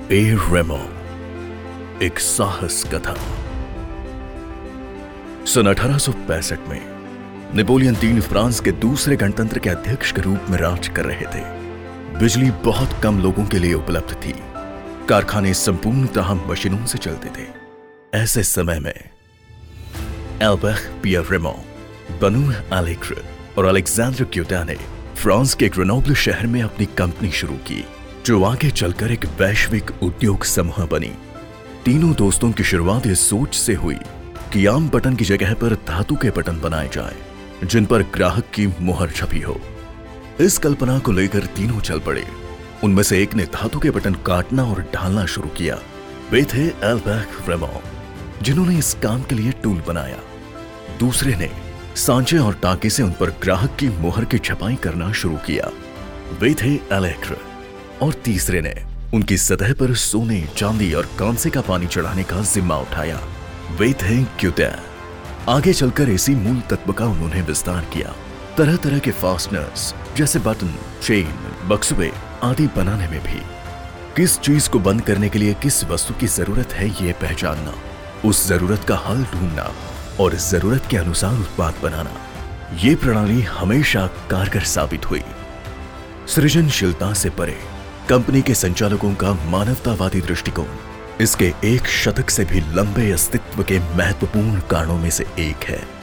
ए रेमो, एक साहस कथा। सन 1865 में नेपोलियन III फ्रांस के दूसरे गणतंत्र के अध्यक्ष के रूप में राज कर रहे थे। बिजली बहुत कम लोगों के लिए उपलब्ध थी। कारखाने संपूर्णतः मशीनों से चलते थे। ऐसे समय में एल्बर्ट पियर रेमो, बनू अलेक्र और अलेक्जेंडर क्यूटा ने फ्रांस के ग्रेनोबल शहर में अपनी कंपनी शुरू की, जो आगे चलकर एक वैश्विक उद्योग समूह बनी। तीनों दोस्तों की शुरुआत इस सोच से हुई कि आम बटन की जगह पर धातु के बटन बनाए जाएं, जिन पर ग्राहक की मुहर छपी हो। इस कल्पना को लेकर तीनों चल पड़े। उनमें से एक ने धातु के बटन काटना और ढालना शुरू किया। वे थे एल्बर्ट रेमो, जिन्होंने इस काम के लिए टूल बनाया। दूसरे ने सांचे और टाके से उन पर ग्राहक की मुहर की छपाई करना शुरू किया। वे थे अलेक्र। और तीसरे ने उनकी सतह पर सोने, चांदी और कांसे का पानी चढ़ाने का जिम्मा उठाया। वे थे क्यूटा। आगे चलकर इसी मूल तत्व का उन्होंने विस्तार किया। तरह तरह के फास्टनर्स जैसे बटन, चेन, बक्सवे आदि बनाने में भी। किस चीज को बंद करने के लिए किस वस्तु की जरूरत है, ये पहचानना, उस जरूरत का हल ढूंढना और जरूरत के अनुसार उत्पाद बनाना, ये प्रणाली हमेशा कारगर साबित हुई। सृजनशीलता से परे कंपनी के संचालकों का मानवतावादी दृष्टिकोण इसके एक शतक से भी लंबे अस्तित्व के महत्वपूर्ण कारणों में से एक है।